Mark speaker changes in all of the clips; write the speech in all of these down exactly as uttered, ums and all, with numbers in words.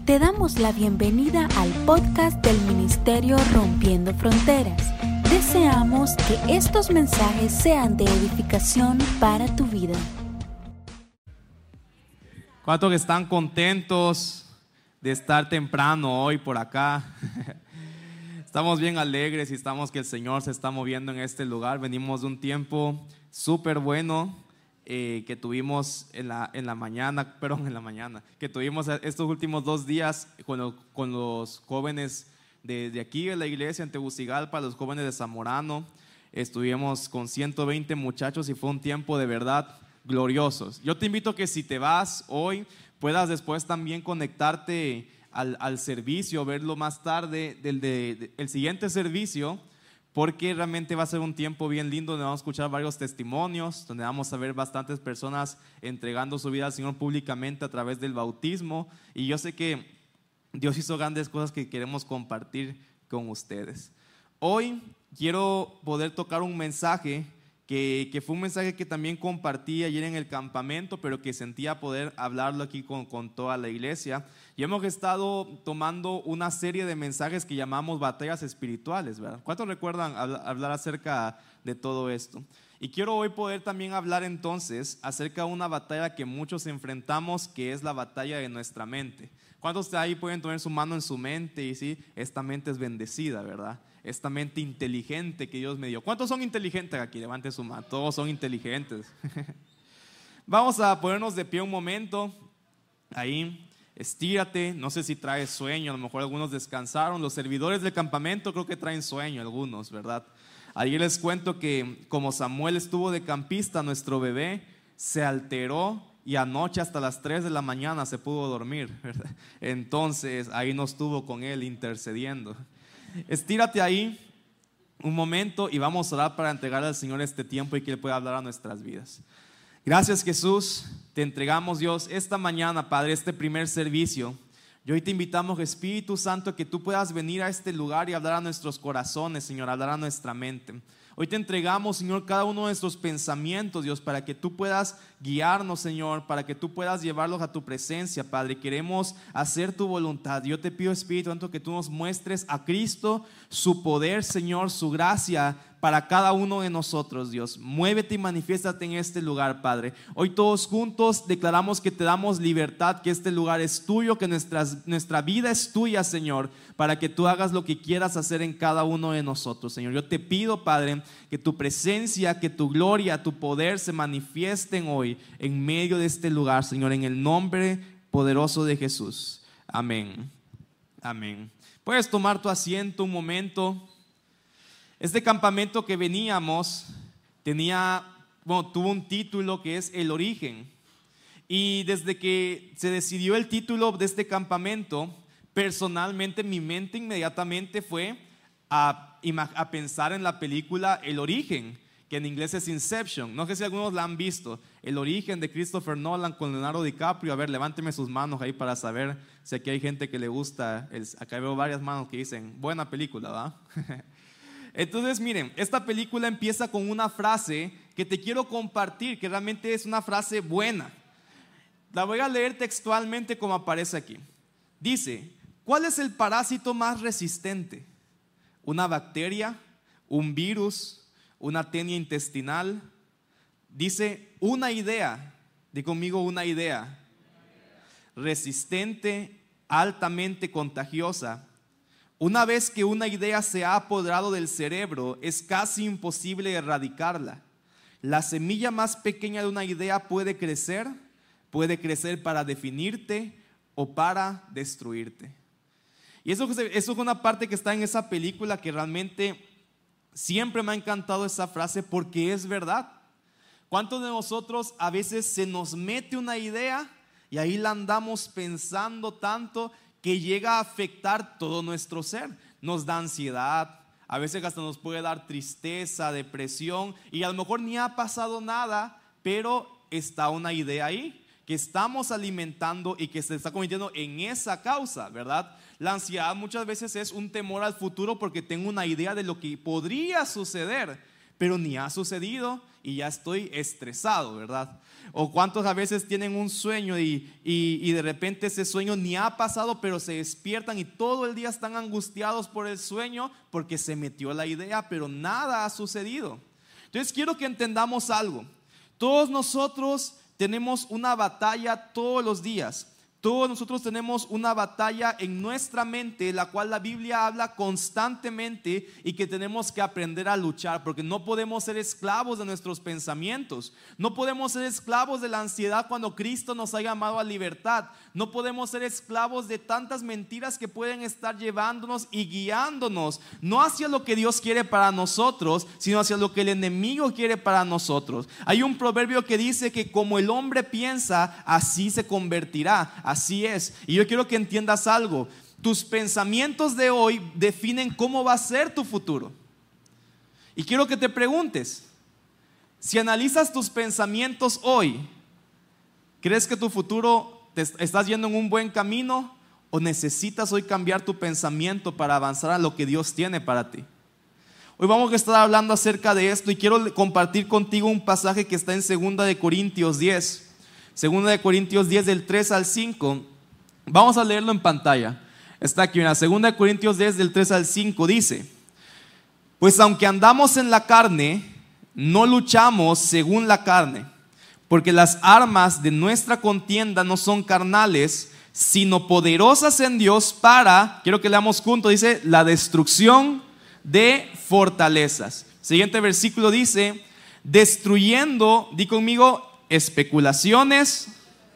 Speaker 1: Te damos la bienvenida al podcast del Ministerio Rompiendo Fronteras. Deseamos que estos mensajes sean de edificación para tu vida.
Speaker 2: ¿Cuántos que están contentos de estar temprano hoy por acá? Estamos bien alegres y estamos que el Señor se está moviendo en este lugar. Venimos de un tiempo súper bueno eh, que tuvimos en la, en la mañana, perdón, en la mañana, que tuvimos estos últimos dos días con, lo, con los jóvenes de, de aquí de la iglesia en Tegucigalpa, los jóvenes de Zamorano. Estuvimos con ciento veinte muchachos y fue un tiempo de verdad gloriosos. Yo te invito a que si te vas hoy, puedas después también conectarte al, al servicio, verlo más tarde, del de, de, el siguiente servicio, porque realmente va a ser un tiempo bien lindo donde vamos a escuchar varios testimonios, donde vamos a ver bastantes personas entregando su vida al Señor públicamente a través del bautismo. Y yo sé que Dios hizo grandes cosas que queremos compartir con ustedes. Hoy quiero poder tocar un mensaje Que, que fue un mensaje que también compartí ayer en el campamento, pero que sentía poder hablarlo aquí con, con toda la iglesia. Y hemos estado tomando una serie de mensajes que llamamos batallas espirituales, ¿verdad? ¿Cuántos recuerdan hablar acerca de todo esto? Y quiero hoy poder también hablar entonces acerca de una batalla que muchos enfrentamos, que es la batalla de nuestra mente. ¿Cuántos de ahí pueden poner su mano en su mente y decir, esta mente es bendecida, ¿verdad? Esta mente inteligente que Dios me dio? ¿Cuántos son inteligentes aquí? Levanten su mano. Todos son inteligentes. Vamos a ponernos de pie un momento. Ahí, estírate. No sé si traes sueño. A lo mejor algunos descansaron. Los servidores del campamento creo que traen sueño algunos, ¿verdad? Ayer les cuento que como Samuel estuvo de campista, nuestro bebé se alteró y anoche hasta las tres de la mañana se pudo dormir, ¿verdad? Entonces ahí no estuvo con él intercediendo. Estírate ahí un momento y vamos a orar para entregar al Señor este tiempo y que Él pueda hablar a nuestras vidas. Gracias, Jesús, te entregamos, Dios, esta mañana, Padre, este primer servicio. Y hoy te invitamos, Espíritu Santo, que tú puedas venir a este lugar y hablar a nuestros corazones, Señor, hablar a nuestra mente. Hoy te entregamos, Señor, cada uno de nuestros pensamientos, Dios, para que tú puedas guiarnos, Señor, para que tú puedas llevarlos a tu presencia, Padre. Queremos hacer tu voluntad. Yo te pido, Espíritu Santo, que tú nos muestres a Cristo, su poder, Señor, su gracia para cada uno de nosotros, Dios. Muévete y manifiéstate en este lugar, Padre. Hoy todos juntos declaramos que te damos libertad, que este lugar es tuyo, que nuestras, nuestra vida es tuya, Señor, para que tú hagas lo que quieras hacer en cada uno de nosotros, Señor. Yo te pido, Padre, que tu presencia, que tu gloria, tu poder se manifiesten hoy en medio de este lugar, Señor, en el nombre poderoso de Jesús. Amén. Amén. Puedes tomar tu asiento un momento. Este campamento que veníamos tenía, bueno, tuvo un título que es El Origen. Y desde que se decidió el título de este campamento, personalmente mi mente inmediatamente fue a, a pensar en la película El Origen, que en inglés es Inception. No sé si algunos la han visto. El Origen de Christopher Nolan con Leonardo DiCaprio. A ver, levánteme sus manos ahí para saber si aquí hay gente que le gusta. El, acá veo varias manos que dicen, buena película, ¿verdad? Entonces miren, esta película empieza con una frase que te quiero compartir, que realmente es una frase buena. La voy a leer textualmente como aparece aquí. Dice, ¿cuál es el parásito más resistente? ¿Una bacteria? ¿Un virus? ¿Una tenia intestinal? Dice, una idea. Di conmigo, una idea. Resistente, altamente contagiosa. Una vez que una idea se ha apoderado del cerebro, es casi imposible erradicarla. La semilla más pequeña de una idea puede crecer, puede crecer para definirte o para destruirte. Y eso, eso es una parte que está en esa película que realmente siempre me ha encantado esa frase porque es verdad. ¿Cuántos de nosotros a veces se nos mete una idea y ahí la andamos pensando tanto que llega a afectar todo nuestro ser? Nos da ansiedad, a veces hasta nos puede dar tristeza, depresión, y a lo mejor ni ha pasado nada, pero está una idea ahí que estamos alimentando y que se está convirtiendo en esa causa, ¿verdad? La ansiedad muchas veces es un temor al futuro porque tengo una idea de lo que podría suceder, pero ni ha sucedido y ya estoy estresado, ¿verdad? O cuántos a veces tienen un sueño y, y, y de repente ese sueño ni ha pasado, pero se despiertan y todo el día están angustiados por el sueño porque se metió la idea, pero nada ha sucedido. Entonces quiero que entendamos algo. Todos nosotros tenemos una batalla todos los días. Todos nosotros tenemos una batalla en nuestra mente, la cual la Biblia habla constantemente y que tenemos que aprender a luchar, porque no podemos ser esclavos de nuestros pensamientos. No podemos ser esclavos de la ansiedad cuando Cristo nos ha llamado a libertad. No podemos ser esclavos de tantas mentiras que pueden estar llevándonos y guiándonos, no hacia lo que Dios quiere para nosotros, sino hacia lo que el enemigo quiere para nosotros. Hay un proverbio que dice que como el hombre piensa, así se convertirá. Así es, y yo quiero que entiendas algo. Tus pensamientos de hoy definen cómo va a ser tu futuro. Y quiero que te preguntes, si analizas tus pensamientos hoy, ¿crees que tu futuro te estás yendo en un buen camino o necesitas hoy cambiar tu pensamiento para avanzar a lo que Dios tiene para ti? Hoy vamos a estar hablando acerca de esto y quiero compartir contigo un pasaje que está en segunda de Corintios diez. Segunda de Corintios diez del tres al cinco. Vamos a leerlo en pantalla. Está aquí, mira, segunda de Corintios diez del tres al cinco dice: pues aunque andamos en la carne, no luchamos según la carne, porque las armas de nuestra contienda no son carnales, sino poderosas en Dios para, quiero que leamos juntos, dice, la destrucción de fortalezas. Siguiente versículo dice: destruyendo, di conmigo, especulaciones,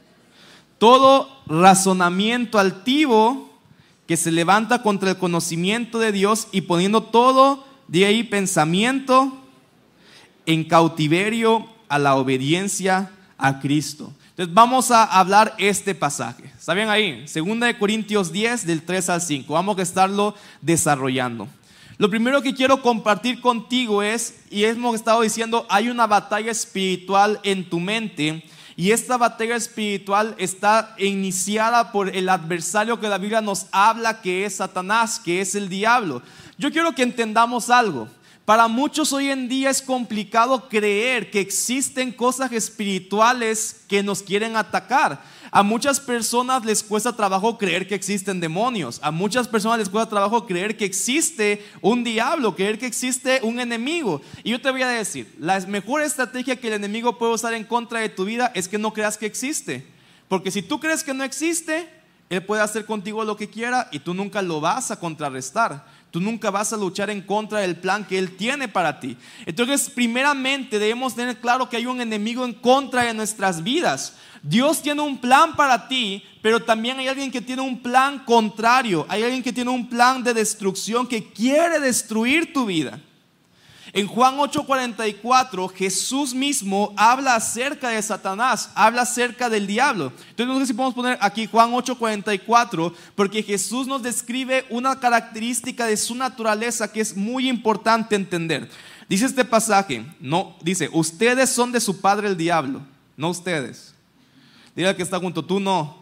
Speaker 2: todo razonamiento altivo que se levanta contra el conocimiento de Dios, y poniendo todo de ahí pensamiento en cautiverio a la obediencia a Cristo. Entonces vamos a hablar este pasaje. ¿Está bien ahí? Segunda de Corintios diez del tres al cinco. Vamos a estarlo desarrollando. Lo primero que quiero compartir contigo es, y hemos estado diciendo, hay una batalla espiritual en tu mente, y esta batalla espiritual está iniciada por el adversario que la Biblia nos habla, que es Satanás, que es el diablo. Yo quiero que entendamos algo. Para muchos hoy en día es complicado creer que existen cosas espirituales que nos quieren atacar. A muchas personas les cuesta trabajo creer que existen demonios. A muchas personas les cuesta trabajo creer que existe un diablo, creer que existe un enemigo. Y yo te voy a decir, la mejor estrategia que el enemigo puede usar en contra de tu vida es que no creas que existe. Porque si tú crees que no existe, él puede hacer contigo lo que quiera y tú nunca lo vas a contrarrestar. Tú nunca vas a luchar en contra del plan que Él tiene para ti. Entonces, primeramente debemos tener claro que hay un enemigo en contra de nuestras vidas. Dios tiene un plan para ti, pero también hay alguien que tiene un plan contrario. Hay alguien que tiene un plan de destrucción que quiere destruir tu vida. En Juan ocho cuarenta y cuatro, Jesús mismo habla acerca de Satanás, habla acerca del diablo. Entonces no sé si podemos poner aquí Juan ocho cuarenta y cuatro, porque Jesús nos describe una característica de su naturaleza que es muy importante entender. Dice este pasaje, no, dice, ustedes son de su padre el diablo, no ustedes. Diga que está junto, tú no.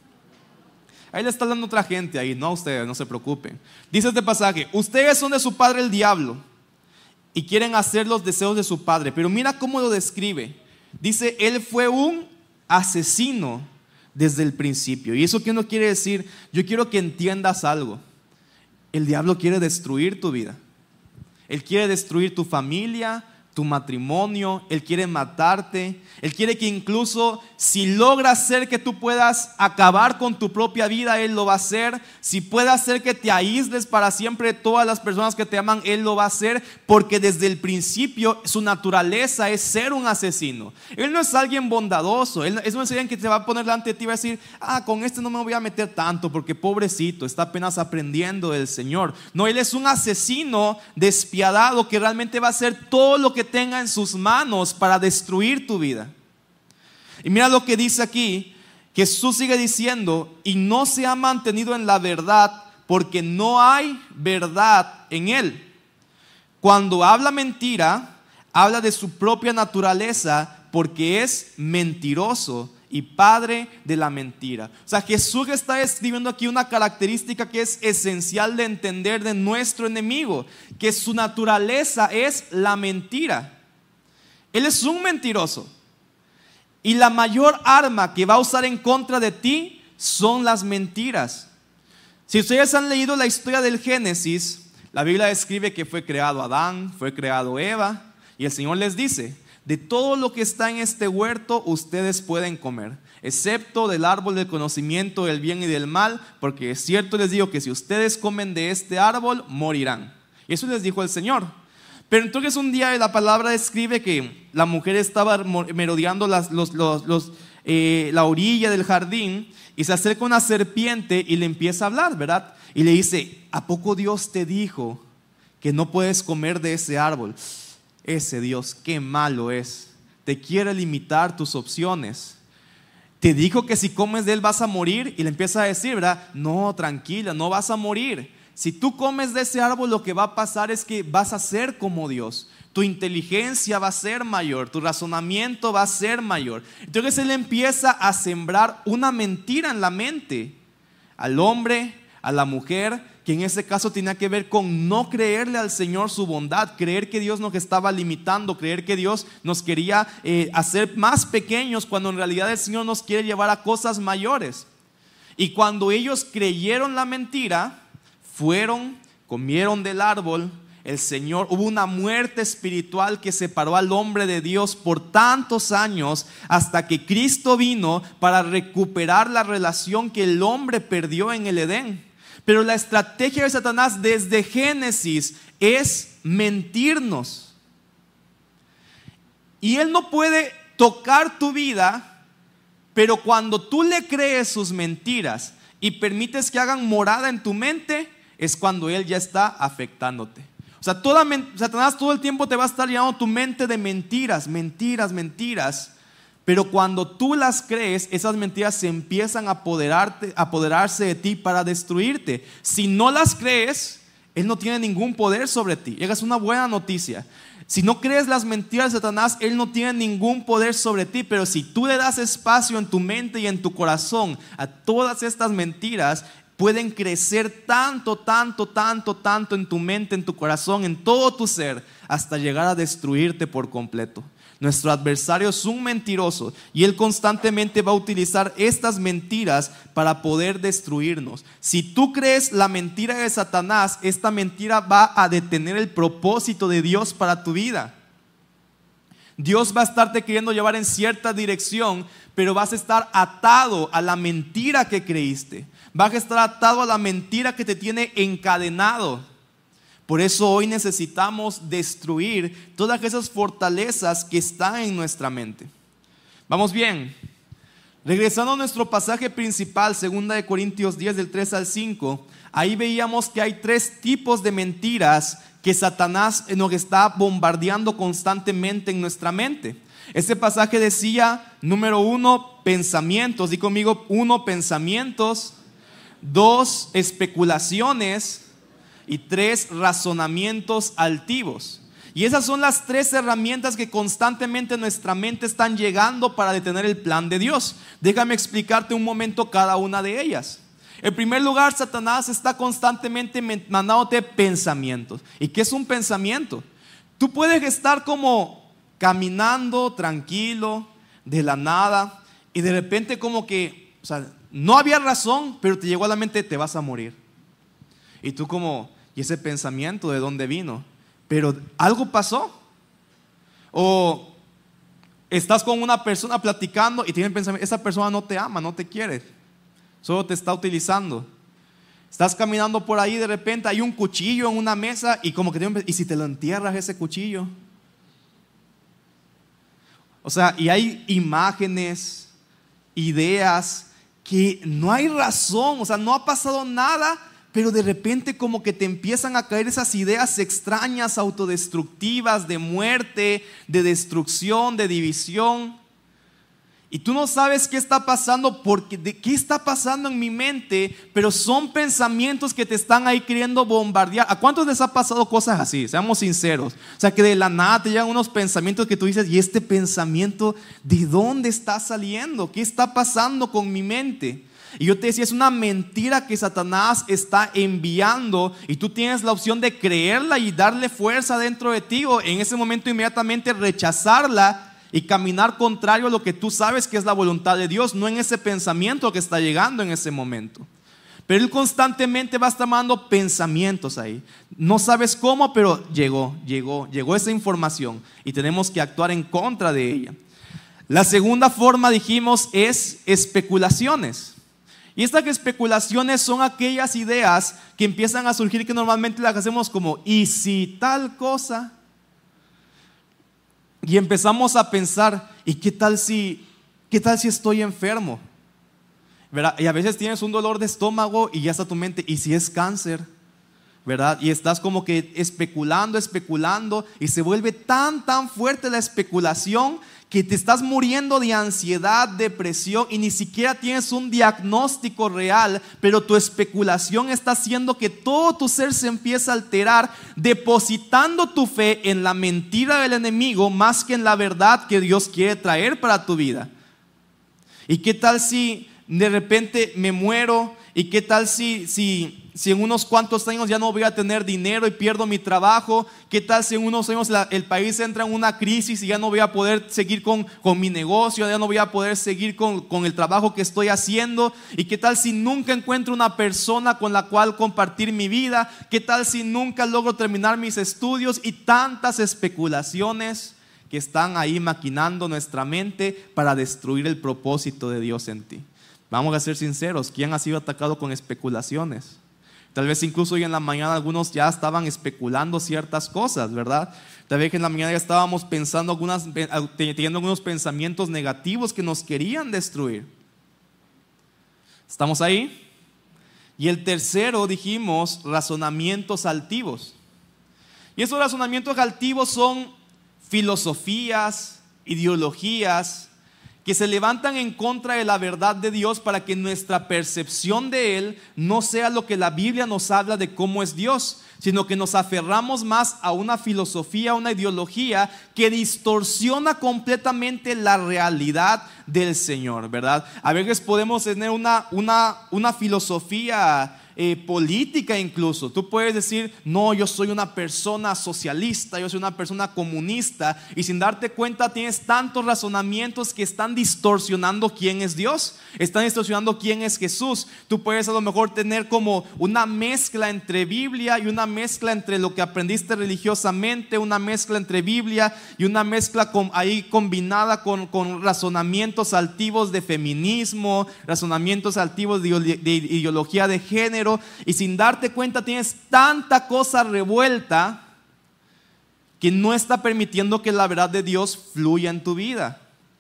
Speaker 2: Ahí le está dando otra gente ahí, no ustedes, no se preocupen. Dice este pasaje, ustedes son de su padre el diablo y quieren hacer los deseos de su padre. Pero mira cómo lo describe. Dice, él fue un asesino desde el principio. ¿Y eso qué no quiere decir? Yo quiero que entiendas algo. El diablo quiere destruir tu vida. Él quiere destruir tu familia, tu matrimonio. Él quiere matarte. Él quiere que incluso si logra hacer que tú puedas acabar con tu propia vida, Él lo va a hacer. Si puede hacer que te aísles para siempre de todas las personas que te aman, Él lo va a hacer, porque desde el principio su naturaleza es ser un asesino. Él no es alguien bondadoso. Él no es alguien que te va a poner delante de ti y va a decir, ah, con este no me voy a meter tanto porque pobrecito, está apenas aprendiendo del Señor. No, Él es un asesino despiadado que realmente va a hacer todo lo que tenga en sus manos para destruir tu vida. Y mira lo que dice aquí. Jesús sigue diciendo, y no se ha mantenido en la verdad porque no hay verdad en él. Cuando habla mentira, habla de su propia naturaleza porque es mentiroso y padre de la mentira. O sea, Jesús está escribiendo aquí una característica que es esencial de entender de nuestro enemigo, que su naturaleza es la mentira. Él es un mentiroso. Y la mayor arma que va a usar en contra de ti son las mentiras. Si ustedes han leído la historia del Génesis, la Biblia describe que fue creado Adán, fue creado Eva, y el Señor les dice: de todo lo que está en este huerto ustedes pueden comer, excepto del árbol del conocimiento del bien y del mal, porque es cierto les digo que si ustedes comen de este árbol, morirán. Y eso les dijo el Señor. Pero entonces un día la palabra describe que la mujer estaba merodeando las, los, los, los, eh, la orilla del jardín, y se acerca una serpiente y le empieza a hablar, ¿verdad? Y le dice: ¿a poco Dios te dijo que no puedes comer de ese árbol? Ese Dios, qué malo es. Te quiere limitar tus opciones. Te dijo que si comes de él vas a morir. Y le empieza a decir, ¿verdad? No, tranquila, no vas a morir. Si tú comes de ese árbol, lo que va a pasar es que vas a ser como Dios. Tu inteligencia va a ser mayor, tu razonamiento va a ser mayor. Entonces él empieza a sembrar una mentira en la mente al hombre, a la mujer, que en ese caso tenía que ver con no creerle al Señor su bondad, creer que Dios nos estaba limitando, creer que Dios nos quería eh, hacer más pequeños, cuando en realidad el Señor nos quiere llevar a cosas mayores. Y cuando ellos creyeron la mentira, fueron, comieron del árbol. El Señor, hubo una muerte espiritual que separó al hombre de Dios por tantos años, hasta que Cristo vino para recuperar la relación que el hombre perdió en el Edén. Pero la estrategia de Satanás desde Génesis es mentirnos. Y él no puede tocar tu vida, pero cuando tú le crees sus mentiras y permites que hagan morada en tu mente, es cuando él ya está afectándote. O sea, toda, Satanás todo el tiempo te va a estar llenando tu mente de mentiras, mentiras, mentiras. Pero cuando tú las crees, esas mentiras se empiezan a apoderarte, a apoderarse de ti para destruirte. Si no las crees, él no tiene ningún poder sobre ti. Y esa es una buena noticia. Si no crees las mentiras de Satanás, él no tiene ningún poder sobre ti. Pero si tú le das espacio en tu mente y en tu corazón a todas estas mentiras, pueden crecer tanto, tanto, tanto, tanto en tu mente, en tu corazón, en todo tu ser, hasta llegar a destruirte por completo. Nuestro adversario es un mentiroso y él constantemente va a utilizar estas mentiras para poder destruirnos. Si tú crees la mentira de Satanás, esta mentira va a detener el propósito de Dios para tu vida. Dios va a estarte queriendo llevar en cierta dirección, pero vas a estar atado a la mentira que creíste. Vas a estar atado a la mentira que te tiene encadenado. Por eso hoy necesitamos destruir todas esas fortalezas que están en nuestra mente. Vamos bien. Regresando a nuestro pasaje principal, segunda de Corintios diez, del tres al cinco, ahí veíamos que hay tres tipos de mentiras que Satanás nos está bombardeando constantemente en nuestra mente. Este pasaje decía, número uno, pensamientos. Di conmigo, uno, pensamientos. Dos, especulaciones. Y tres, razonamientos altivos. Y esas son las tres herramientas que constantemente en nuestra mente están llegando para detener el plan de Dios. Déjame explicarte un momento cada una de ellas. En primer lugar, Satanás está constantemente mandándote pensamientos. ¿Y qué es un pensamiento? Tú puedes estar como caminando tranquilo, de la nada, y de repente como que, o sea, no había razón, pero te llegó a la mente: te vas a morir. Y tú como, ¿y ese pensamiento de dónde vino? Pero algo pasó. O estás con una persona platicando y tiene el pensamiento: esa persona no te ama, no te quiere, solo te está utilizando. Estás caminando por ahí, de repente hay un cuchillo en una mesa y como que te, ¿y si te lo entierras ese cuchillo? O sea, y hay imágenes, ideas que no hay razón, o sea, no ha pasado nada, pero de repente como que te empiezan a caer esas ideas extrañas, autodestructivas, de muerte, de destrucción, de división. Y tú no sabes qué está pasando, porque de qué está pasando en mi mente, pero son pensamientos que te están ahí queriendo bombardear. ¿A cuántos les ha pasado cosas así? Seamos sinceros. O sea, que de la nada te llegan unos pensamientos que tú dices, ¿y este pensamiento de dónde está saliendo? ¿Qué está pasando con mi mente? Y yo te decía, es una mentira que Satanás está enviando, y tú tienes la opción de creerla y darle fuerza dentro de ti, o en ese momento inmediatamente rechazarla y caminar contrario a lo que tú sabes que es la voluntad de Dios, no en ese pensamiento que está llegando en ese momento. Pero él constantemente va a estar mandando pensamientos ahí. No sabes cómo, pero llegó, llegó, llegó esa información y tenemos que actuar en contra de ella. La segunda forma, dijimos, es especulaciones. Y estas especulaciones son aquellas ideas que empiezan a surgir, que normalmente las hacemos como, ¿y si tal cosa? Y empezamos a pensar, ¿y qué tal si, qué tal si estoy enfermo? ¿Verdad? Y a veces tienes un dolor de estómago y ya está tu mente, ¿y si es cáncer? ¿Verdad? Y estás como que especulando, especulando, y se vuelve tan, tan fuerte la especulación que te estás muriendo de ansiedad, depresión, y ni siquiera tienes un diagnóstico real, pero tu especulación está haciendo que todo tu ser se empiece a alterar, depositando tu fe en la mentira del enemigo más que en la verdad que Dios quiere traer para tu vida. ¿Y qué tal si de repente me muero? ¿Y qué tal si, si, si en unos cuantos años ya no voy a tener dinero y pierdo mi trabajo? ¿Qué tal si en unos años la, el país entra en una crisis y ya no voy a poder seguir con, con mi negocio, ya no voy a poder seguir con, con el trabajo que estoy haciendo? ¿Y qué tal si nunca encuentro una persona con la cual compartir mi vida? ¿Qué tal si nunca logro terminar mis estudios? Y tantas especulaciones que están ahí maquinando nuestra mente para destruir el propósito de Dios en ti. Vamos a ser sinceros, ¿quién ha sido atacado con especulaciones? Tal vez incluso hoy en la mañana algunos ya estaban especulando ciertas cosas, ¿verdad? Tal vez que en la mañana ya estábamos pensando algunas, teniendo algunos pensamientos negativos que nos querían destruir. ¿Estamos ahí? Y el tercero, dijimos, razonamientos altivos. Y esos razonamientos altivos son filosofías, ideologías que se levantan en contra de la verdad de Dios para que nuestra percepción de Él no sea lo que la Biblia nos habla de cómo es Dios, sino que nos aferramos más a una filosofía, a una ideología que distorsiona completamente la realidad del Señor, ¿verdad? A veces podemos tener una, una, una filosofía Eh, política incluso. Tú puedes decir, no, yo soy una persona socialista, yo soy una persona comunista, y sin darte cuenta tienes tantos razonamientos que están distorsionando quién es Dios, están distorsionando quién es Jesús. Tú puedes a lo mejor tener como una mezcla entre Biblia y una mezcla entre lo que aprendiste religiosamente, una mezcla entre Biblia y una mezcla con, ahí combinada con, con razonamientos altivos de feminismo, razonamientos altivos de, de ideología de género. Y sin darte cuenta tienes tanta cosa revuelta que no está permitiendo que la verdad de Dios fluya en tu vida.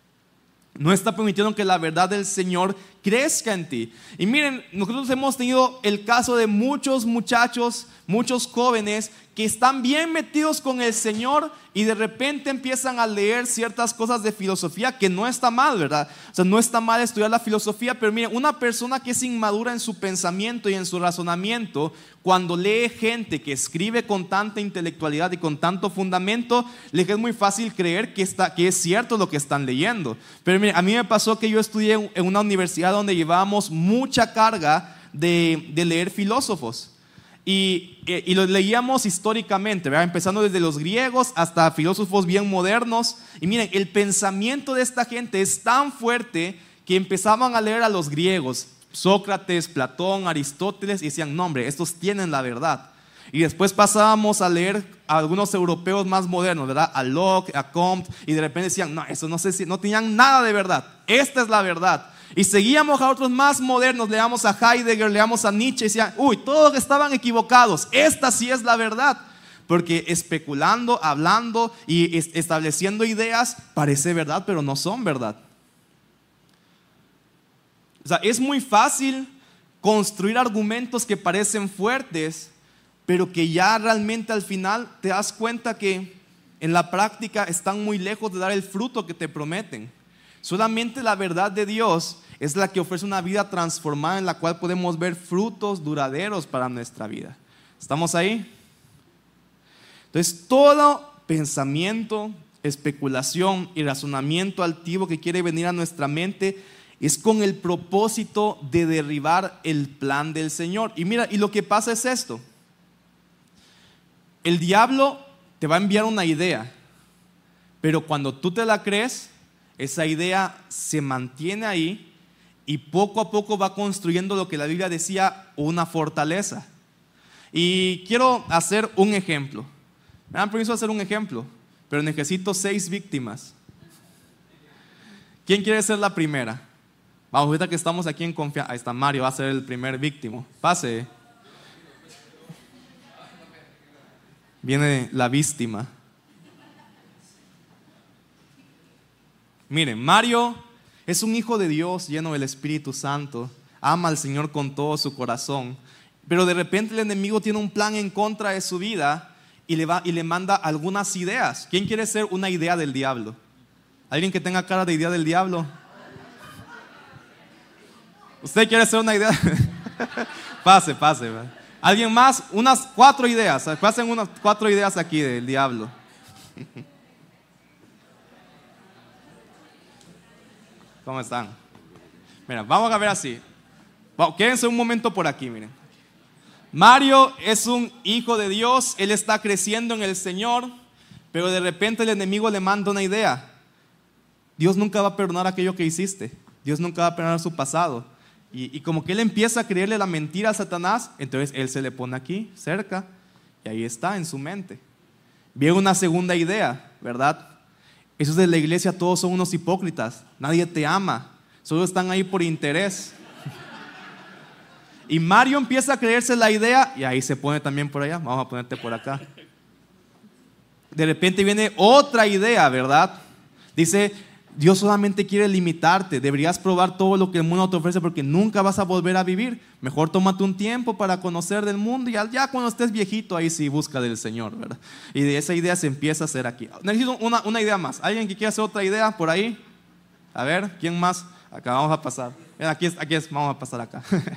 Speaker 2: No está permitiendo que la verdad del Señor crezca en ti. Y miren, nosotros hemos tenido el caso de muchos muchachos, muchos jóvenes que están bien metidos con el Señor y de repente empiezan a leer ciertas cosas de filosofía, que no está mal, ¿verdad? O sea, no está mal estudiar la filosofía, pero miren, una persona que es inmadura en su pensamiento y en su razonamiento, cuando lee gente que escribe con tanta intelectualidad y con tanto fundamento, les es muy fácil creer que, está, que es cierto lo que están leyendo. Pero miren, a mí me pasó que yo estudié en una universidad donde llevábamos mucha carga de, de leer filósofos. Y, y los leíamos históricamente, ¿verdad? Empezando desde los griegos hasta filósofos bien modernos. Y miren, el pensamiento de esta gente es tan fuerte que empezaban a leer a los griegos, Sócrates, Platón, Aristóteles, y decían, no hombre, estos tienen la verdad. Y después pasábamos a leer a algunos europeos más modernos, ¿verdad? A Locke, a Comte, y de repente decían, no, eso no sé si no tenían nada de verdad, esta es la verdad. Y seguíamos a otros más modernos, leamos a Heidegger, leamos a Nietzsche, y decían, uy, todos estaban equivocados, esta sí es la verdad. Porque especulando, hablando y estableciendo ideas, parece verdad, pero no son verdad. O sea, es muy fácil construir argumentos que parecen fuertes, pero que ya realmente al final te das cuenta que en la práctica están muy lejos de dar el fruto que te prometen. Solamente la verdad de Dios es la que ofrece una vida transformada en la cual podemos ver frutos duraderos para nuestra vida. ¿Estamos ahí? Entonces, todo pensamiento, especulación y razonamiento altivo que quiere venir a nuestra mente es con el propósito de derribar el plan del Señor. Y mira, y lo que pasa es esto. El diablo te va a enviar una idea, pero cuando tú te la crees, esa idea se mantiene ahí y poco a poco va construyendo lo que la Biblia decía, una fortaleza. Y quiero hacer un ejemplo. Me dan permiso de hacer un ejemplo, pero necesito seis víctimas. ¿Quién quiere ser la primera? Vamos, ahorita que estamos aquí en confianza. Ahí está Mario, va a ser el primer víctima. Pase. Viene la víctima. Miren, Mario es un hijo de Dios lleno del Espíritu Santo. Ama al Señor con todo su corazón. Pero de repente el enemigo tiene un plan en contra de su vida y le, va, y le manda algunas ideas. ¿Quién quiere ser una idea del diablo? ¿Alguien que tenga cara de idea del diablo? ¿Usted quiere ser una idea? Pase, pase. ¿Alguien más? Unas cuatro ideas. Pasen unas cuatro ideas aquí del diablo. ¿Cómo están? Mira, vamos a ver así. Quédense un momento por aquí, miren. Mario es un hijo de Dios, él está creciendo en el Señor, pero de repente el enemigo le manda una idea. Dios nunca va a perdonar aquello que hiciste. Dios nunca va a perdonar su pasado. Y, y como que él empieza a creerle la mentira a Satanás, entonces él se le pone aquí, cerca, y ahí está en su mente. Viene una segunda idea, ¿verdad? Esos de la iglesia todos son unos hipócritas, nadie te ama, solo están ahí por interés. Y Mario empieza a creerse la idea y ahí se pone también por allá. Vamos a ponerte por acá. De repente viene otra idea, ¿verdad? Dice, Dios solamente quiere limitarte. Deberías probar todo lo que el mundo te ofrece porque nunca vas a volver a vivir. Mejor tómate un tiempo para conocer del mundo y ya cuando estés viejito ahí sí busca del Señor, ¿verdad? Y de esa idea se empieza a hacer aquí. Necesito una, una idea más. ¿Alguien que quiera hacer otra idea por ahí? A ver, ¿quién más? Acá vamos a pasar. Aquí es, aquí es, vamos a pasar acá.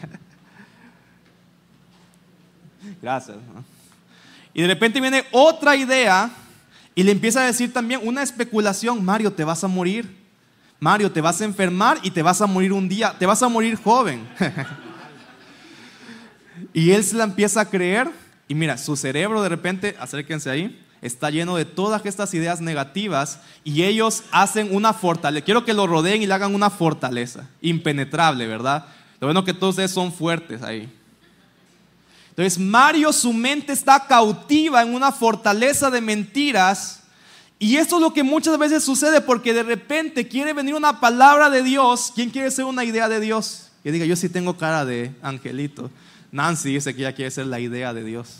Speaker 2: Gracias. Y de repente viene otra idea y le empieza a decir también una especulación. Mario, te vas a morir. Mario, te vas a enfermar y te vas a morir un día. Te vas a morir joven. Y él se la empieza a creer. Y mira, su cerebro de repente, acérquense ahí, está lleno de todas estas ideas negativas. Y ellos hacen una fortaleza. Quiero que lo rodeen y le hagan una fortaleza impenetrable, ¿verdad? Lo bueno que todos ustedes son fuertes ahí. Entonces Mario, su mente está cautiva en una fortaleza de mentiras. Y esto es lo que muchas veces sucede porque de repente quiere venir una palabra de Dios. ¿Quién quiere ser una idea de Dios? Que diga, yo sí tengo cara de angelito. Nancy dice que ella quiere ser la idea de Dios.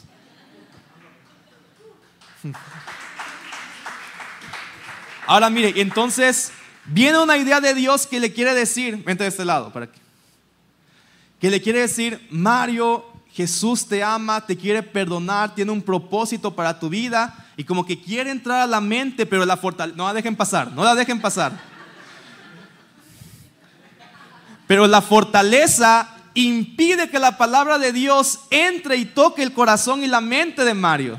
Speaker 2: Ahora mire, entonces viene una idea de Dios que le quiere decir, vente de este lado, para aquí, que le quiere decir, Mario, Jesús te ama, te quiere perdonar, tiene un propósito para tu vida. Y como que quiere entrar a la mente, pero la fortaleza, no la dejen pasar, no la dejen pasar. Pero la fortaleza impide que la palabra de Dios entre y toque el corazón y la mente de Mario.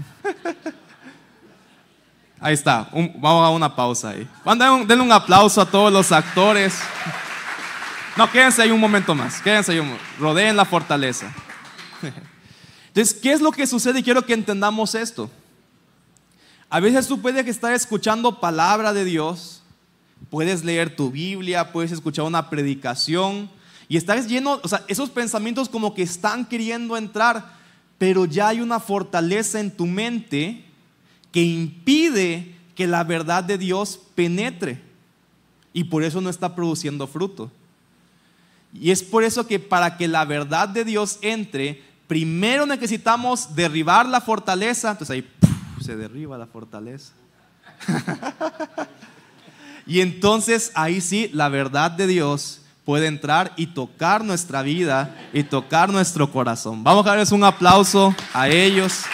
Speaker 2: Ahí está, un, vamos a una pausa ahí. Denle un aplauso a todos los actores. No, quédense ahí un momento más, quédense ahí un momento. Rodeen la fortaleza. Entonces, ¿qué es lo que sucede? Y quiero que entendamos esto. A veces tú puedes estar escuchando palabra de Dios, puedes leer tu Biblia, puedes escuchar una predicación y estás lleno, o sea, esos pensamientos como que están queriendo entrar, pero ya hay una fortaleza en tu mente que impide que la verdad de Dios penetre y por eso no está produciendo fruto. Y es por eso que para que la verdad de Dios entre, primero necesitamos derribar la fortaleza. Entonces ahí ¡puf! Se derriba la fortaleza. Y entonces ahí sí la verdad de Dios puede entrar y tocar nuestra vida y tocar nuestro corazón. Vamos a darles un aplauso a ellos.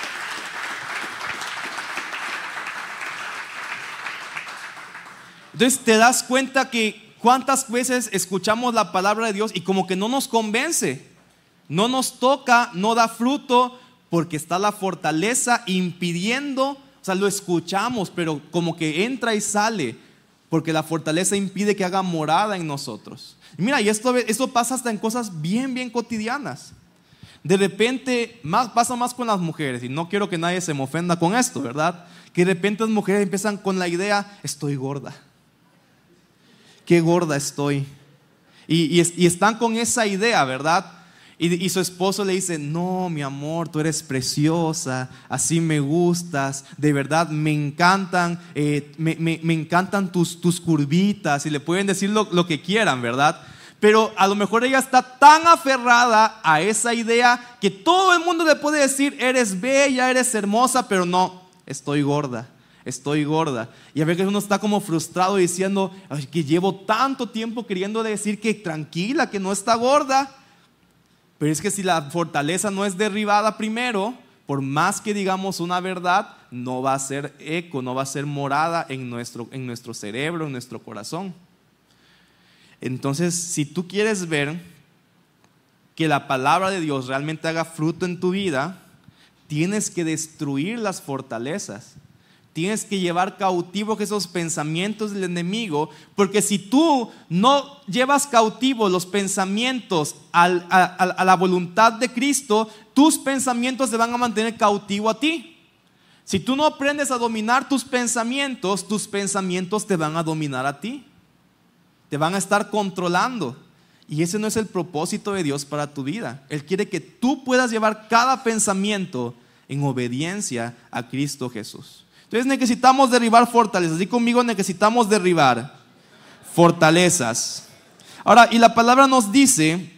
Speaker 2: Entonces te das cuenta que cuántas veces escuchamos la palabra de Dios y como que no nos convence, no nos toca, no da fruto, porque está la fortaleza impidiendo. O sea, lo escuchamos, pero como que entra y sale, porque la fortaleza impide que haga morada en nosotros. Y mira, y esto, esto pasa hasta en cosas bien, bien cotidianas. De repente, más, pasa más con las mujeres, y no quiero que nadie se me ofenda con esto, ¿verdad? Que de repente las mujeres empiezan con la idea, estoy gorda. Qué gorda estoy. Y, y, y están con esa idea, ¿verdad? Y, y su esposo le dice, no, mi amor, tú eres preciosa, así me gustas, de verdad me encantan, eh, me, me, me encantan tus, tus curvitas, y le pueden decir lo, lo que quieran, ¿verdad? Pero a lo mejor ella está tan aferrada a esa idea que todo el mundo le puede decir, eres bella, eres hermosa, pero no, estoy gorda, estoy gorda. Y a veces uno está como frustrado diciendo, ay, que llevo tanto tiempo queriendo decir que tranquila, que no está gorda. Pero es que si la fortaleza no es derribada primero, por más que digamos una verdad, no va a ser eco, no va a ser morada en nuestro, en nuestro cerebro, en nuestro corazón. Entonces, si tú quieres ver que la palabra de Dios realmente haga fruto en tu vida, tienes que destruir las fortalezas. Tienes que llevar cautivos esos pensamientos del enemigo, porque si tú no llevas cautivos los pensamientos al, a, a la voluntad de Cristo, tus pensamientos se van a mantener cautivo a ti. Si tú no aprendes a dominar tus pensamientos, tus pensamientos te van a dominar a ti. Te van a estar controlando. Y ese no es el propósito de Dios para tu vida. Él quiere que tú puedas llevar cada pensamiento en obediencia a Cristo Jesús. Entonces necesitamos derribar fortalezas. Así conmigo, necesitamos derribar fortalezas. Ahora, y la palabra nos dice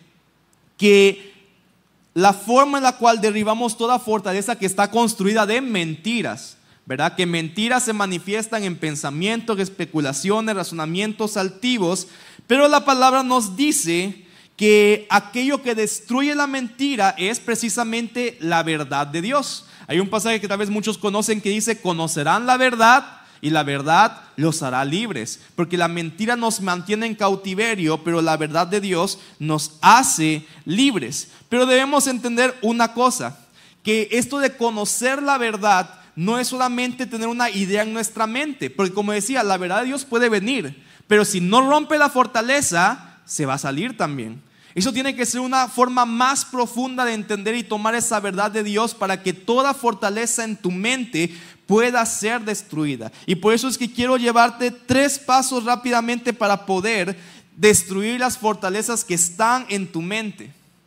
Speaker 2: que la forma en la cual derribamos toda fortaleza que está construida de mentiras, ¿verdad? Que mentiras se manifiestan en pensamientos, especulaciones, razonamientos altivos. Pero la palabra nos dice que aquello que destruye la mentira es precisamente la verdad de Dios. Hay un pasaje que tal vez muchos conocen que dice, conocerán la verdad y la verdad los hará libres. Porque la mentira nos mantiene en cautiverio, pero la verdad de Dios nos hace libres. Pero debemos entender una cosa, que esto de conocer la verdad no es solamente tener una idea en nuestra mente. Porque como decía, la verdad de Dios puede venir, pero si no rompe la fortaleza, se va a salir también. Eso tiene que ser una forma más profunda de entender y tomar esa verdad de Dios para que toda fortaleza en tu mente pueda ser destruida. Y por eso es que quiero llevarte tres pasos rápidamente para poder destruir las fortalezas que están en tu mente.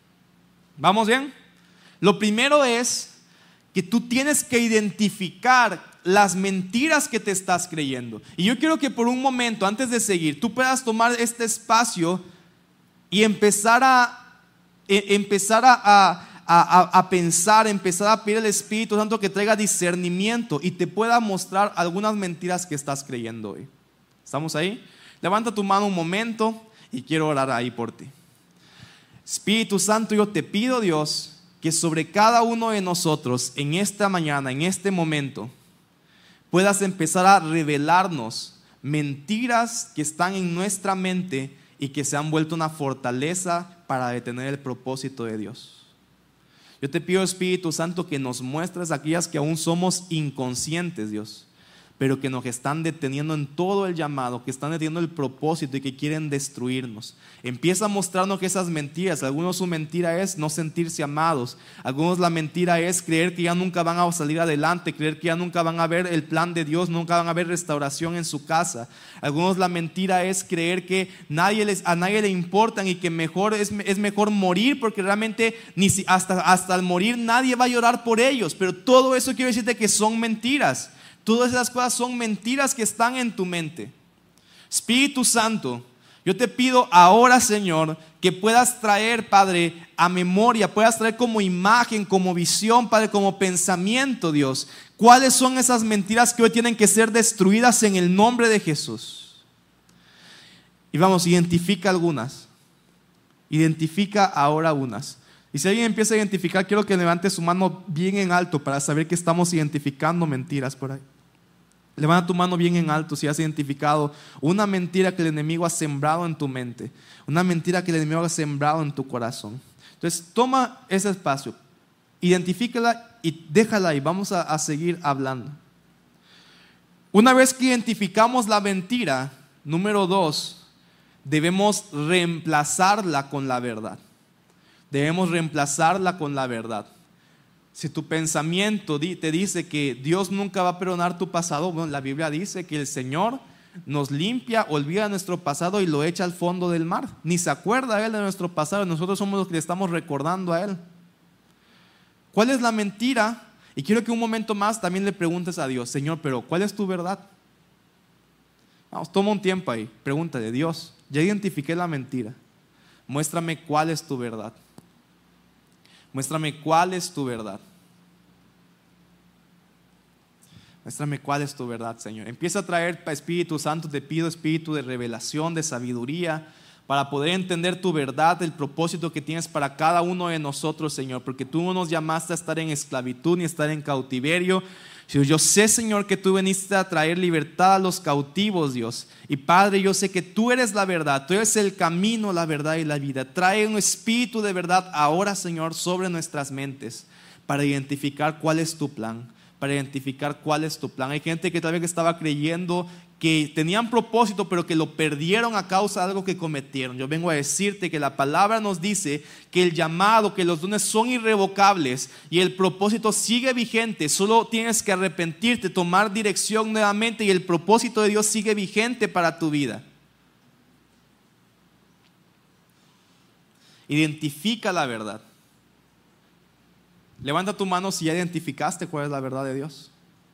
Speaker 2: ¿Vamos bien? Lo primero es que tú tienes que identificar las mentiras que te estás creyendo. Y yo quiero que por un momento, antes de seguir, tú puedas tomar este espacio y empezar a, empezar a, a, a, a pensar, empezar a pedir al Espíritu Santo que traiga discernimiento y te pueda mostrar algunas mentiras que estás creyendo hoy. ¿Estamos ahí? Levanta tu mano un momento y quiero orar ahí por ti. Espíritu Santo, yo te pido, Dios, que sobre cada uno de nosotros en esta mañana, en este momento, puedas empezar a revelarnos mentiras que están en nuestra mente y que se han vuelto una fortaleza para detener el propósito de Dios. Yo te pido, Espíritu Santo, que nos muestres aquellas que aún somos inconscientes, Dios, pero que nos están deteniendo en todo el llamado, que están deteniendo el propósito y que quieren destruirnos. Empieza a mostrarnos que esas mentiras, algunos su mentira es no sentirse amados, algunos la mentira es creer que ya nunca van a salir adelante, creer que ya nunca van a ver el plan de Dios, nunca van a ver restauración en su casa. Algunos la mentira es creer que nadie les, a nadie le importan y que mejor es, es mejor morir porque realmente ni si, hasta, hasta al morir nadie va a llorar por ellos. Pero todo eso quiero decirte que son mentiras. Todas esas cosas son mentiras que están en tu mente. Espíritu Santo, yo te pido ahora, Señor, que puedas traer, Padre, a memoria, puedas traer como imagen, como visión, Padre, como pensamiento, Dios, cuáles son esas mentiras que hoy tienen que ser destruidas en el nombre de Jesús. Y vamos, identifica algunas. Identifica ahora unas. Y si alguien empieza a identificar, quiero que levante su mano bien en alto para saber que estamos identificando mentiras por ahí. Levanta tu mano bien en alto si has identificado una mentira que el enemigo ha sembrado en tu mente, una mentira que el enemigo ha sembrado en tu corazón. Entonces toma ese espacio, identifícala y déjala ahí. Vamos a, a seguir hablando. Una vez que identificamos la mentira, número dos, debemos reemplazarla con la verdad. Debemos reemplazarla con la verdad. Si tu pensamiento te dice que Dios nunca va a perdonar tu pasado, bueno, la Biblia dice que el Señor nos limpia, olvida nuestro pasado y lo echa al fondo del mar. Ni se acuerda Él de nuestro pasado, nosotros somos los que le estamos recordando a Él. ¿Cuál es la mentira? Y quiero que un momento más también le preguntes a Dios: Señor, pero ¿cuál es tu verdad? Vamos, toma un tiempo ahí, pregúntale: Dios, ya identifiqué la mentira, muéstrame cuál es tu verdad. Muéstrame cuál es tu verdad. Muéstrame cuál es tu verdad, Señor. Empieza a traer, Espíritu Santo, te pido espíritu de revelación, de sabiduría, para poder entender tu verdad, el propósito que tienes para cada uno de nosotros, Señor. Porque tú no nos llamaste a estar en esclavitud ni a estar en cautiverio. Yo sé, Señor, que tú viniste a traer libertad a los cautivos, Dios. Y Padre, yo sé que tú eres la verdad, tú eres el camino, la verdad y la vida. Trae un espíritu de verdad ahora, Señor, sobre nuestras mentes, para identificar cuál es tu plan, para identificar cuál es tu plan. Hay gente que tal vez estaba creyendo que tenían propósito, pero que lo perdieron a causa de algo que cometieron. Yo vengo a decirte que la palabra nos dice que el llamado, que los dones son irrevocables y el propósito sigue vigente. Solo tienes que arrepentirte, tomar dirección nuevamente, y el propósito de Dios sigue vigente para tu vida. Identifica la verdad. Levanta tu mano si ya identificaste cuál es la verdad de Dios.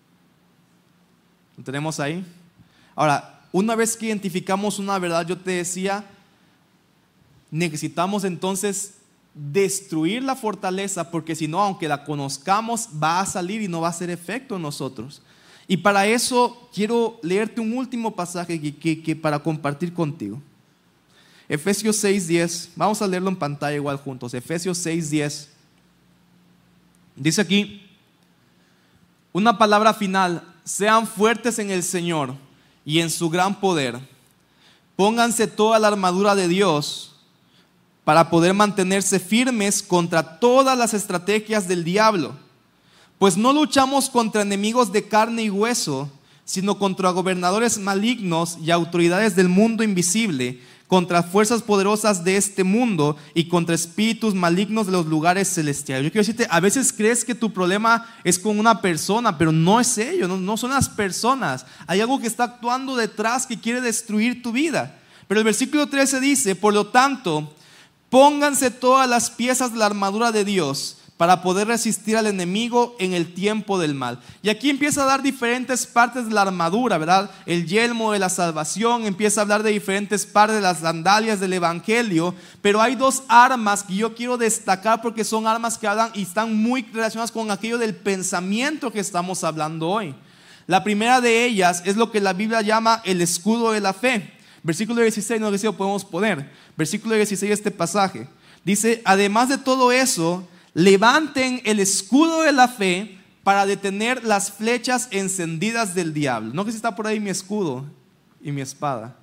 Speaker 2: ¿Lo tenemos ahí? Ahora, una vez que identificamos una verdad, yo te decía, necesitamos entonces destruir la fortaleza, porque si no, aunque la conozcamos, va a salir y no va a hacer efecto en nosotros. Y para eso quiero leerte un último pasaje que, que, que para compartir contigo. Efesios seis diez, vamos a leerlo en pantalla igual juntos. Efesios seis diez. Dice aquí una palabra final: sean fuertes en el Señor y en su gran poder. Pónganse toda la armadura de Dios para poder mantenerse firmes contra todas las estrategias del diablo. Pues no luchamos contra enemigos de carne y hueso, sino contra gobernadores malignos y autoridades del mundo invisible, contra fuerzas poderosas de este mundo y contra espíritus malignos de los lugares celestiales. Yo quiero decirte, a veces crees que tu problema es con una persona, pero no es ello, no, no son las personas. Hay algo que está actuando detrás que quiere destruir tu vida. Pero el versículo trece dice: por lo tanto, pónganse todas las piezas de la armadura de Dios para poder resistir al enemigo en el tiempo del mal. Y aquí empieza a dar diferentes partes de la armadura, ¿verdad? El yelmo de la salvación, empieza a hablar de diferentes partes de las sandalias del evangelio. Pero hay dos armas que yo quiero destacar, porque son armas que hablan y están muy relacionadas con aquello del pensamiento que estamos hablando hoy. La primera de ellas es lo que la Biblia llama el escudo de la fe. Versículo dieciséis, no sé si lo podemos poner. Versículo dieciséis, este pasaje dice: además de todo eso, levanten el escudo de la fe para detener las flechas encendidas del diablo. No sé si está por ahí mi escudo y mi espada.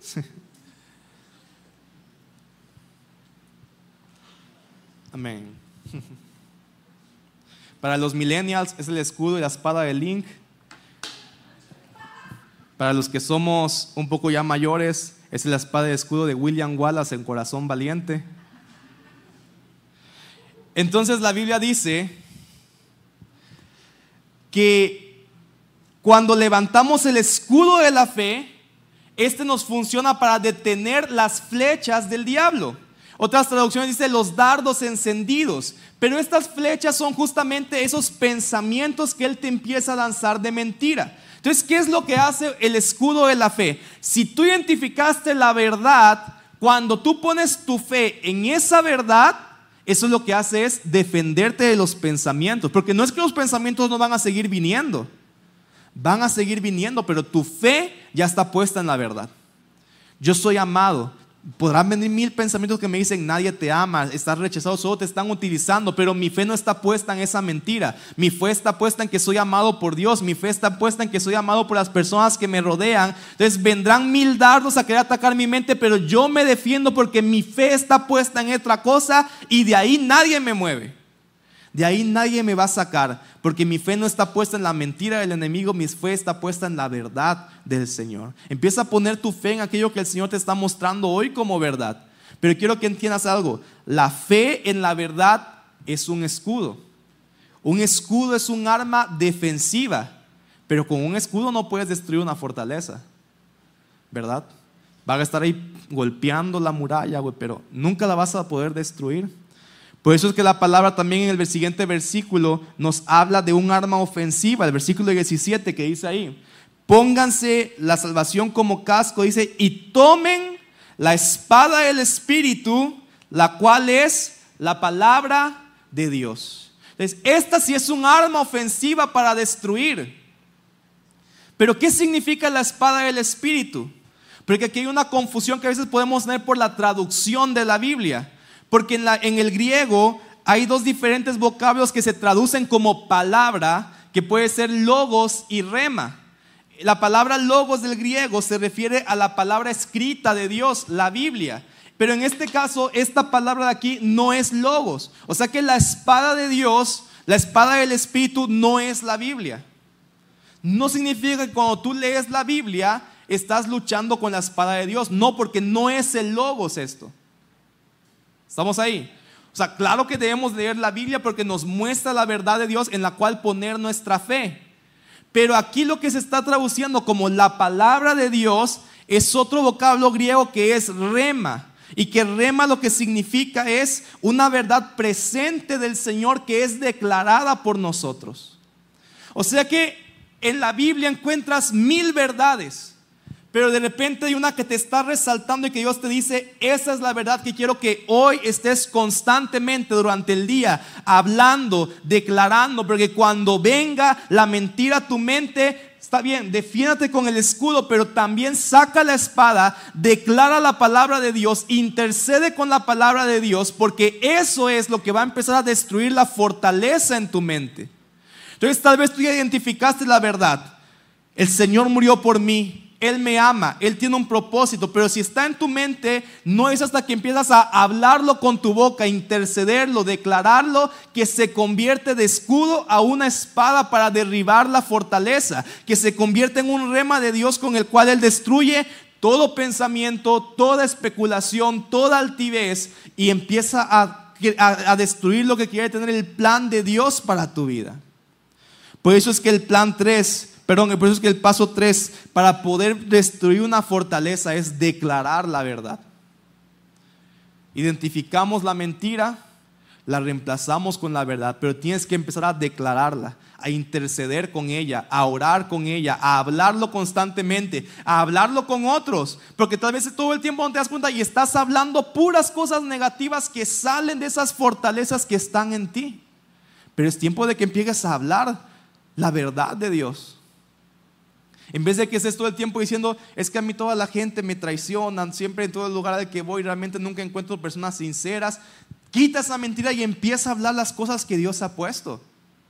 Speaker 2: Amén. Para los millennials es el escudo y la espada de Link. Para los que somos un poco ya mayores, es la espada y escudo de William Wallace en Corazón Valiente. Entonces la Biblia dice que cuando levantamos el escudo de la fe, este nos funciona para detener las flechas del diablo. Otras traducciones dicen los dardos encendidos. Pero estas flechas son justamente esos pensamientos que él te empieza a lanzar de mentira. Entonces, ¿qué es lo que hace el escudo de la fe? Si tú identificaste la verdad, cuando tú pones tu fe en esa verdad, eso lo que hace es defenderte de los pensamientos. Porque no es que los pensamientos no van a seguir viniendo. Van a seguir viniendo, pero tu fe ya está puesta en la verdad. Yo soy amado. Podrán venir mil pensamientos que me dicen: nadie te ama, estás rechazado, solo te están utilizando. Pero mi fe no está puesta en esa mentira. Mi fe está puesta en que soy amado por Dios. Mi fe está puesta en que soy amado por las personas que me rodean. Entonces vendrán mil dardos a querer atacar mi mente, pero yo me defiendo porque mi fe está puesta en otra cosa, y de ahí nadie me mueve. De ahí nadie me va a sacar, porque mi fe no está puesta en la mentira del enemigo. Mi fe está puesta en la verdad del Señor. Empieza a poner tu fe en aquello que el Señor te está mostrando hoy como verdad. Pero quiero que entiendas algo: la fe en la verdad es un escudo. Un escudo es un arma defensiva, pero con un escudo no puedes destruir una fortaleza, ¿verdad? Vas a estar ahí golpeando la muralla, pero nunca la vas a poder destruir. Por eso es que la palabra también en el siguiente versículo nos habla de un arma ofensiva. El versículo diecisiete que dice ahí: pónganse la salvación como casco, dice, y tomen la espada del Espíritu, la cual es la palabra de Dios. Entonces, esta sí es un arma ofensiva para destruir. Pero ¿qué significa la espada del Espíritu? Porque aquí hay una confusión que a veces podemos tener por la traducción de la Biblia. Porque en, la, en el griego hay dos diferentes vocablos que se traducen como palabra, que puede ser logos y rema. La palabra logos del griego se refiere a la palabra escrita de Dios, la Biblia. Pero en este caso, esta palabra de aquí no es logos. O sea que la espada de Dios, la espada del Espíritu, no es la Biblia. No significa que cuando tú lees la Biblia estás luchando con la espada de Dios. No, porque no es el logos esto. ¿Estamos ahí? O sea, claro que debemos leer la Biblia porque nos muestra la verdad de Dios en la cual poner nuestra fe. Pero aquí lo que se está traduciendo como la palabra de Dios es otro vocablo griego que es rema. Y que rema lo que significa es una verdad presente del Señor que es declarada por nosotros. O sea que en la Biblia encuentras mil verdades, pero de repente hay una que te está resaltando y que Dios te dice: esa es la verdad que quiero que hoy estés constantemente durante el día hablando, declarando, porque cuando venga la mentira a tu mente, está bien, defiéndete con el escudo, pero también saca la espada, declara la palabra de Dios, intercede con la palabra de Dios, porque eso es lo que va a empezar a destruir la fortaleza en tu mente. Entonces tal vez tú ya identificaste la verdad: el Señor murió por mí, Él me ama, Él tiene un propósito. Pero si está en tu mente, no es hasta que empiezas a hablarlo con tu boca, intercederlo, declararlo, que se convierte de escudo a una espada para derribar la fortaleza, que se convierte en un rema de Dios con el cual Él destruye todo pensamiento, toda especulación, toda altivez, y empieza a, a, a destruir lo que quiere tener el plan de Dios para tu vida. Por eso es que el plan tres Perdón, por eso es que el paso tres para poder destruir una fortaleza es declarar la verdad. Identificamos la mentira, la reemplazamos con la verdad, pero tienes que empezar a declararla, a interceder con ella, a orar con ella, a hablarlo constantemente, a hablarlo con otros, porque tal vez todo el tiempo no te das cuenta y estás hablando puras cosas negativas que salen de esas fortalezas que están en ti. Pero es tiempo de que empieces a hablar la verdad de Dios. En vez de que estés todo el tiempo diciendo: es que a mí toda la gente me traicionan, siempre en todo el lugar al que voy realmente nunca encuentro personas sinceras. Quita esa mentira y empieza a hablar las cosas que Dios ha puesto.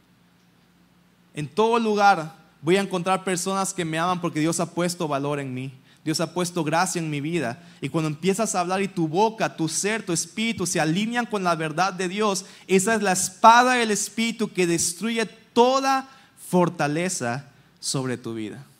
Speaker 2: En todo lugar voy a encontrar personas que me aman porque Dios ha puesto valor en mí. Dios ha puesto gracia en mi vida. Y cuando empiezas a hablar y tu boca, tu ser, tu espíritu se alinean con la verdad de Dios, esa es la espada del Espíritu que destruye toda fortaleza sobre tu vida.